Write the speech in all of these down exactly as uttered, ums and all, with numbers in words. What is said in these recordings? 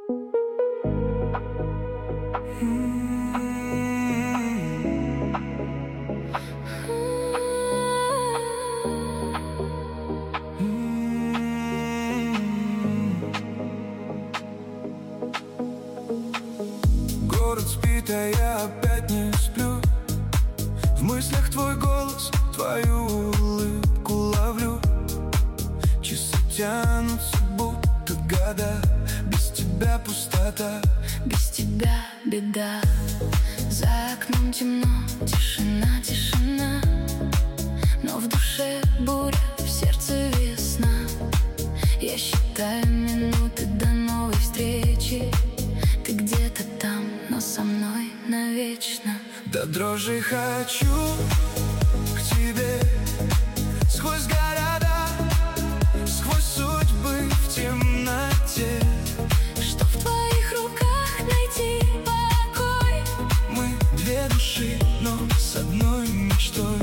Город спит, а я опять не сплю. В мыслях твой голос, твою улыбку ловлю. Часы тянутся, будто года. Без тебя пустота, без тебя беда. За окном темно, тишина, тишина. Но в душе буря, в сердце весна. Я считаю минуты до новой встречи. Ты где-то там, но со мной навечно. До дрожи хочу к тебе. Сквозь города, сквозь судьбы в темноте. Что в твоих руках найти покой? Мы две души, но с одной мечтой.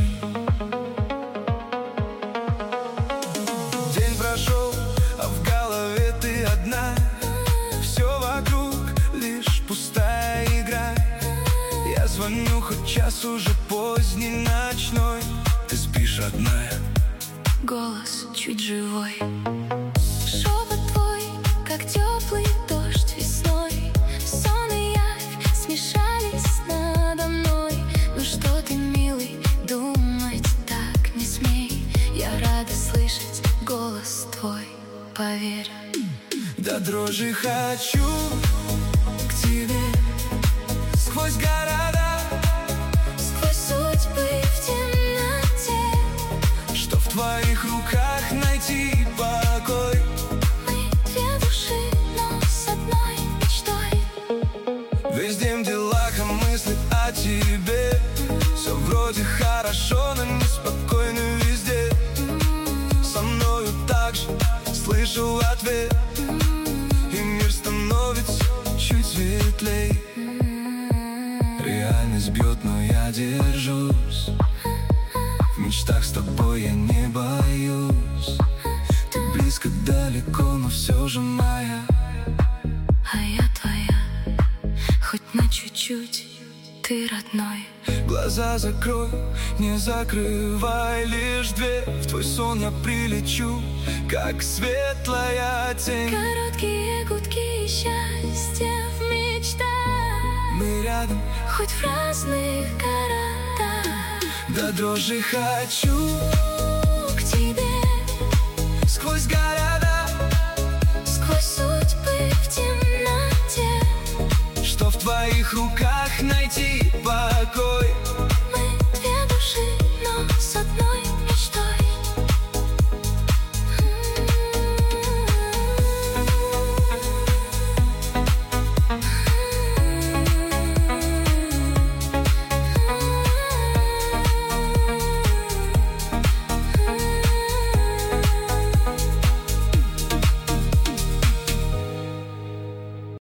День прошел, а в голове ты одна. Все вокруг лишь пустая игра. Я звоню, хоть час уже поздний ночной. Ты спишь одна. Голос чуть живой. Шепот твой, как теплый дождь весной. Сон и явь смешались надо мной. Ну что ты, милый, думать так не смей. Я рада слышать голос твой, поверь. До дрожи хочу к тебе. Сквозь города, сквозь судьбы в темноте. что в твоих руках найти покой? Мы две души, но с одной мечтой. Весь день в делах, а мысли о тебе. Все вроде хорошо, но неспокойно везде. Со мною так же слышу ответ. И мир становится чуть светлей. Реальность бьет, но я держусь. В мечтах с тобой я не боюсь. Ты близко, далеко, но все же моя. А я твоя, хоть на чуть-чуть, ты родной. Глаза закрой, не закрывай лишь дверь. В твой сон я прилечу, как светлая тень. Короткие гудки счастья в мечтах. Мы рядом, хоть в разных городах. до дрожи хочу к тебе. сквозь города, сквозь судьбы в темноте. что в твоих руках найти покой?